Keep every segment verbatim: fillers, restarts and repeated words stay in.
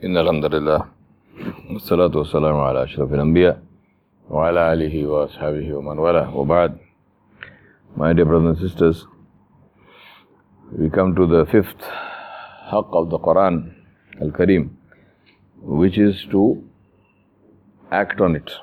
إن الحمد لله والصلاة والسلام على أشرف الأنبياء وعلى آله وأصحابه ومن والاه وبعد. My dear brothers and sisters, we come to the fifth haqq of the Quran Al-Kareem, which is to act on it.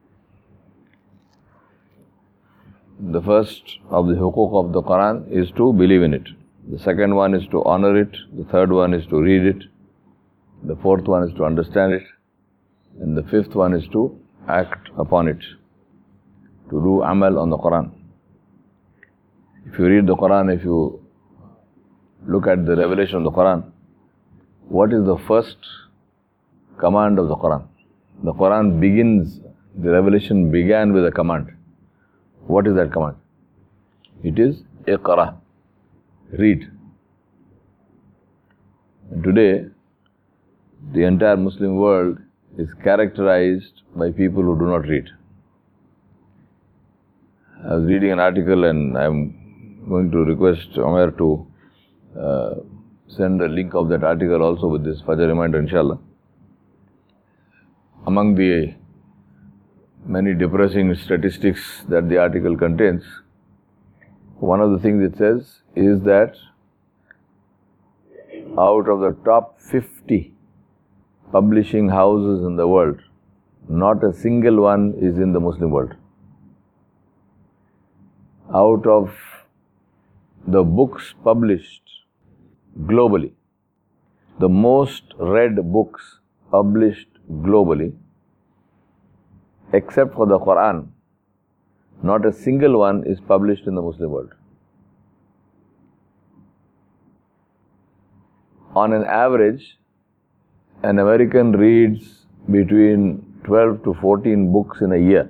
The first of the huquq of the Quran is to believe in it. The second one is to honor it. The third one is to read it. The fourth one is to understand it. And the fifth one is to act upon it, to do amal on the Quran. If you read the Quran, if you look at the revelation of the Quran, what is the first command of the Quran? The Quran begins, the revelation began with a command. What is that command? It is Iqra, read. And today, the entire Muslim world is characterized by people who do not read. I was reading an article and I'm going to request Omer to uh, send a link of that article also with this Fajr reminder, inshallah. Among the many depressing statistics that the article contains, one of the things it says is that out of the top fifty publishing houses in the world, not a single one is in the Muslim world. Out of the books published globally, the most read books published globally, except for the Quran, not a single one is published in the Muslim world. On an average, an American reads between twelve to fourteen books in a year.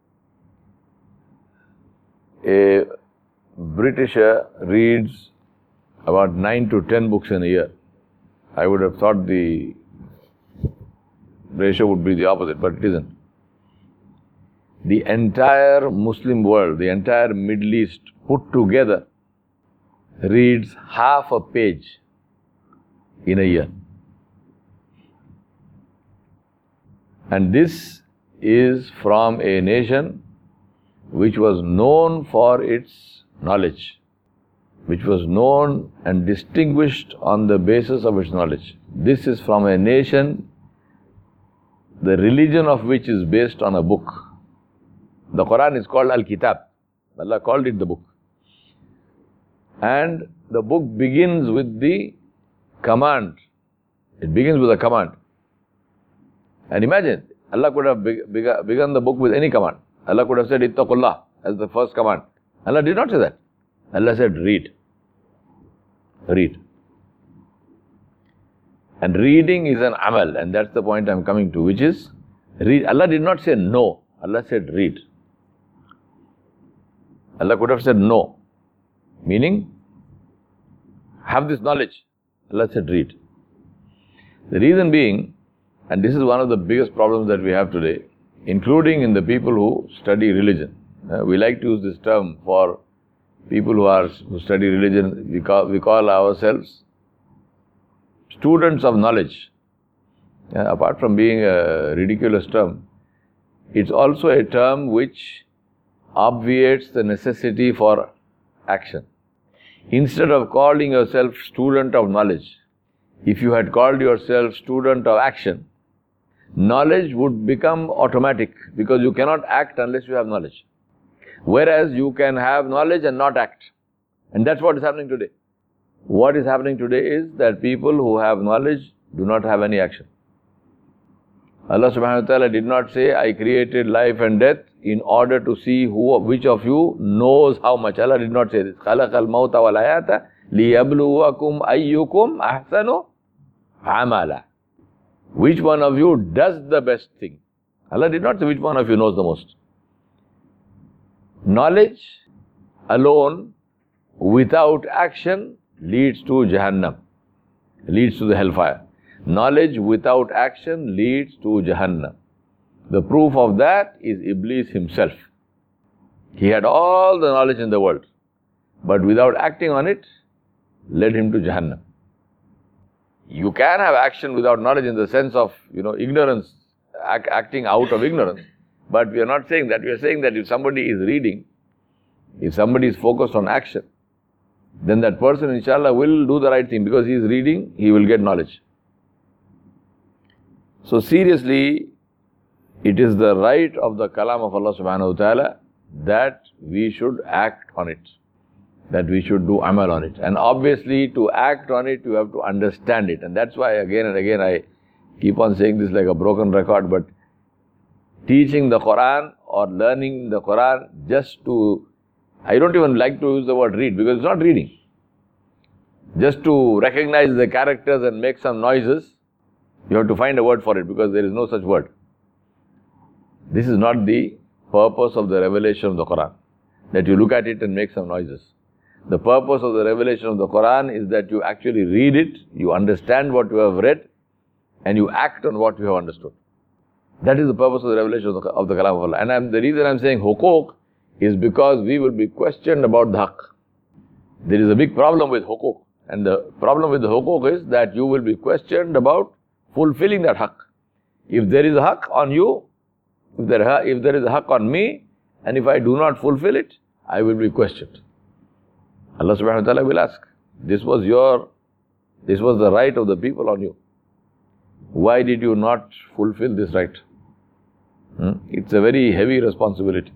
A Britisher reads about nine to ten books in a year. I would have thought the ratio would be the opposite, but it isn't. The entire Muslim world, the entire Middle East put together, reads half a page in a year. And this is from a nation which was known for its knowledge, which was known and distinguished on the basis of its knowledge. This is from a nation, the religion of which is based on a book. The Quran is called Al-Kitab. Allah called it the book. And the book begins with the command. It begins with a command. And imagine, Allah could have begun the book with any command. Allah could have said, Ittaqullah, as the first command. Allah did not say that. Allah said, read. Read. And reading is an amal, and that's the point I'm coming to, which is, read. Allah did not say no. Allah said, read. Allah could have said no, meaning, have this knowledge. Allah said, read. The reason being, and this is one of the biggest problems that we have today, including in the people who study religion. Uh, we like to use this term for people who are who study religion. We call, we call ourselves students of knowledge. Uh, apart from being a ridiculous term, it's also a term which obviates the necessity for action. Instead of calling yourself student of knowledge, if you had called yourself student of action, knowledge would become automatic, because you cannot act unless you have knowledge. Whereas you can have knowledge and not act. And that's what is happening today. What is happening today is that people who have knowledge do not have any action. Allah subhanahu wa ta'ala did not say, I created life and death in order to see who, which of you knows how much. Allah did not say this. خَلَقَ الْمَوْتَ وَالْحَيَاةَ لِيَبْلُوَكُمْ أَيُّكُمْ أَحْسَنُ عَمَلًا. Which one of you does the best thing? Allah did not say which one of you knows the most. Knowledge alone without action leads to Jahannam, leads to the hellfire. Knowledge without action leads to Jahannam. The proof of that is Iblis himself. He had all the knowledge in the world, but without acting on it, led him to Jahannam. You can have action without knowledge in the sense of, you know, ignorance, act, acting out of ignorance. But we are not saying that. We are saying that if somebody is reading, if somebody is focused on action, then that person, inshallah, will do the right thing, because he is reading, he will get knowledge. So seriously, it is the right of the kalam of Allah subhanahu wa ta'ala that we should act on it, that we should do amal on it. And obviously, to act on it, you have to understand it. And that's why again and again I keep on saying this like a broken record, but teaching the Quran or learning the Quran just to, I don't even like to use the word read, because it's not reading. Just to recognize the characters and make some noises, you have to find a word for it, because there is no such word. This is not the purpose of the revelation of the Quran, that you look at it and make some noises. The purpose of the revelation of the Quran is that you actually read it, you understand what you have read, and you act on what you have understood. That is the purpose of the revelation of the, of the Kalam of Allah. And I'm, the reason I'm saying huquq is because we will be questioned about the haqq. There is a big problem with huquq. And the problem with the huquq is that you will be questioned about fulfilling that haqq. If there is a haqq on you, if there, if there is a haqq on me, and if I do not fulfill it, I will be questioned. Allah subhanahu wa ta'ala will ask, this was your, this was the right of the people on you. Why did you not fulfill this right? Hmm? It's a very heavy responsibility.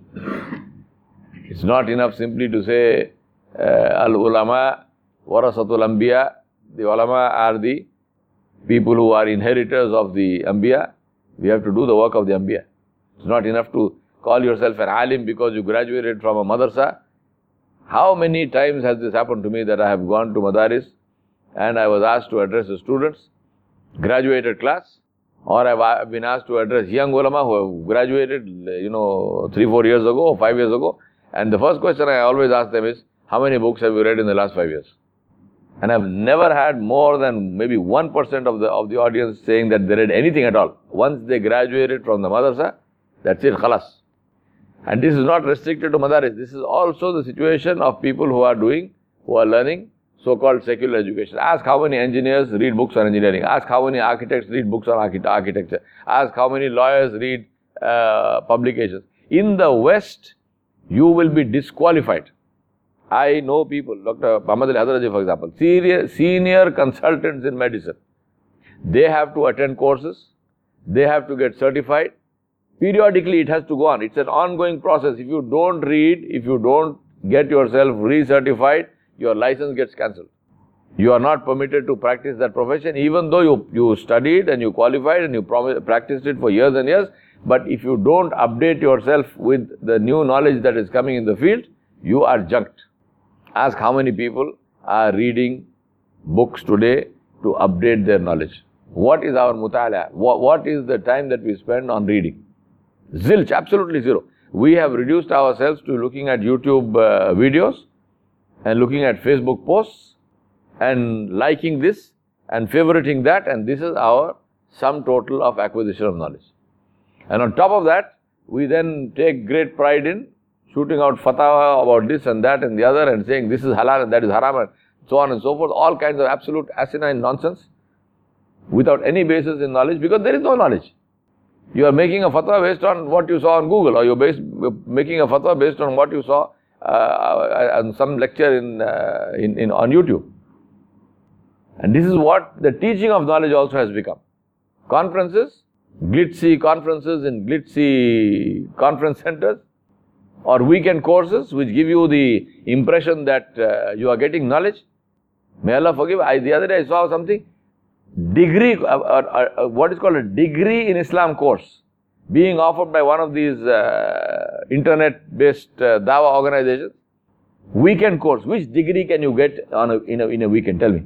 It's not enough simply to say, uh, al-ulama warasatul anbiya. The ulama are the people who are inheritors of the anbiya. We have to do the work of the anbiya. It's not enough to call yourself an alim because you graduated from a madrasa. How many times has this happened to me that I have gone to madaris and I was asked to address the students, graduated class, or I've been asked to address young ulama who have graduated, you know, three, four years ago or five years ago. And the first question I always ask them is, how many books have you read in the last five years? And I've never had more than maybe one percent of the of the audience saying that they read anything at all. Once they graduated from the madrasa, that's it, khalas. And this is not restricted to madaris. This is also the situation of people who are doing, who are learning so-called secular education. Ask how many engineers read books on engineering. Ask how many architects read books on archi- architecture. Ask how many lawyers read uh, publications. In the West, you will be disqualified. I know people, Doctor Muhammad Ali Hadraji, for example, senior, senior consultants in medicine. They have to attend courses. They have to get certified. Periodically, it has to go on. It's an ongoing process. If you don't read, if you don't get yourself recertified, your license gets cancelled. You are not permitted to practice that profession, even though you, you studied and you qualified and you practiced it for years and years. But if you don't update yourself with the new knowledge that is coming in the field, you are junked. Ask how many people are reading books today to update their knowledge. What is our mutala? What, what is the time that we spend on reading? Zilch, absolutely zero. We have reduced ourselves to looking at YouTube uh, videos and looking at Facebook posts and liking this and favoriting that, and this is our sum total of acquisition of knowledge. And on top of that, we then take great pride in shooting out fatwa about this and that and the other and saying this is halal and that is haram and so on and so forth. All kinds of absolute asinine nonsense without any basis in knowledge, because there is no knowledge. You are making a fatwa based on what you saw on Google, or you're, based, you're making a fatwa based on what you saw uh, on some lecture in, uh, in, in on YouTube. And this is what the teaching of knowledge also has become. Conferences, glitzy conferences in glitzy conference centers, or weekend courses which give you the impression that uh, you are getting knowledge. May Allah forgive. I, the other day I saw something. Degree, uh, uh, uh, what is called a degree in Islam course being offered by one of these uh, internet-based uh, dawah organizations. Weekend course. Which degree can you get on a, in, a, in a weekend? Tell me.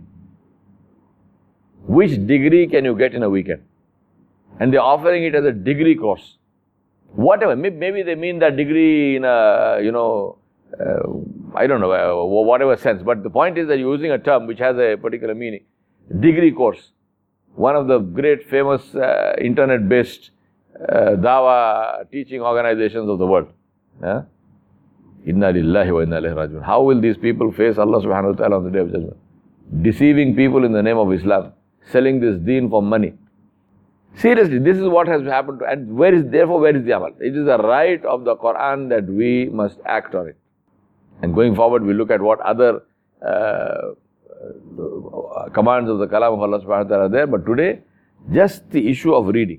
Which degree can you get in a weekend? And they are offering it as a degree course. Whatever. Maybe they mean that degree in a, you know, uh, I don't know, uh, whatever sense. But the point is that you're using a term which has a particular meaning. Degree course. One of the great famous uh, internet-based uh, dawah teaching organizations of the world. Yeah? Inna lillahi wa inna ilayhi raji'un. How will these people face Allah subhanahu wa ta'ala on the day of judgment? Deceiving people in the name of Islam. selling this deen for money. Seriously, this is what has happened to, and where is, therefore, where is the amal? It is the right of the Quran that we must act on it. And going forward, we look at what other uh, commands of the Kalam of Allah subhanahu wa ta'ala are there. But today, just the issue of reading.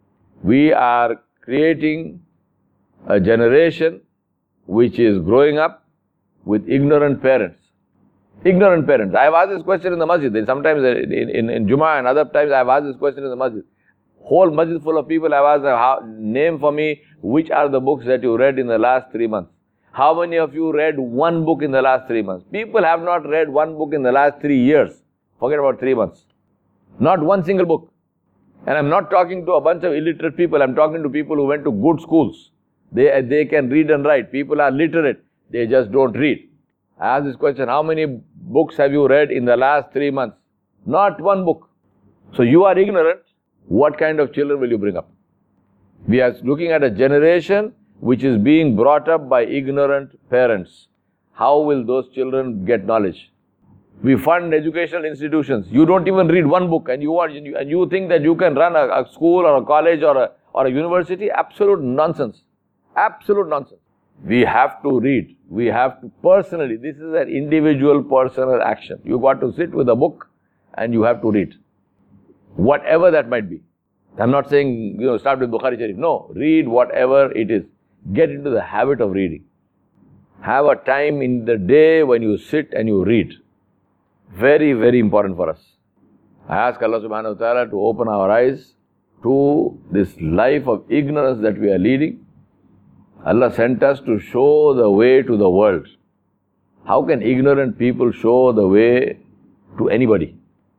We are creating a generation which is growing up with ignorant parents. Ignorant parents. I have asked this question in the masjid. Sometimes in, in, in Jummah and other times I have asked this question in the masjid. Whole masjid full of people, I have asked them, how, name for me which are the books that you read in the last three months. How many of you read one book in the last three months? People have not read one book in the last three years. Forget about three months. Not one single book. And I'm not talking to a bunch of illiterate people. I'm talking to people who went to good schools. They, they can read and write. People are literate. They just don't read. I asked this question, how many books have you read in the last three months? Not one book. So you are ignorant. What kind of children will you bring up? We are looking at a generation which is being brought up by ignorant parents. How will those children get knowledge? We fund educational institutions. You don't even read one book, and you want, and you think that you can run a, a school or a college or a, or a university? Absolute nonsense. Absolute nonsense. We have to read. We have to personally, this is an individual personal action. You got to sit with a book and you have to read. Whatever that might be. I'm not saying, you know, start with Bukhari Sharif. No, read whatever it is. Get into the habit of reading. Have a time in the day when you sit and you read. Very, very important for us. I ask Allah subhanahu wa ta'ala to open our eyes to this life of ignorance that we are leading. Allah sent us to show the way to the world. How can ignorant people show the way to anybody?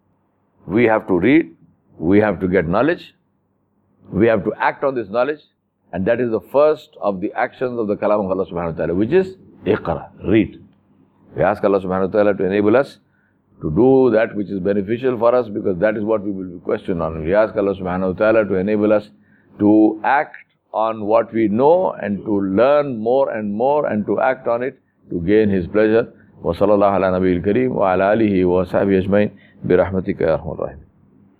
We have to read, we have to get knowledge, we have to act on this knowledge, and that is the first of the actions of the Kalam of Allah subhanahu wa ta'ala, which is Iqra, read. We ask Allah subhanahu wa ta'ala to enable us to do that which is beneficial for us, because that is what we will be questioned on. We ask Allah subhanahu wa ta'ala to enable us to act on what we know and to learn more and more and to act on it to gain His pleasure. Wa sallallahu ala nabiyil kareem wa ala alihi wa sahbihi ajmain bi rahmatika ya arhamar rahimin.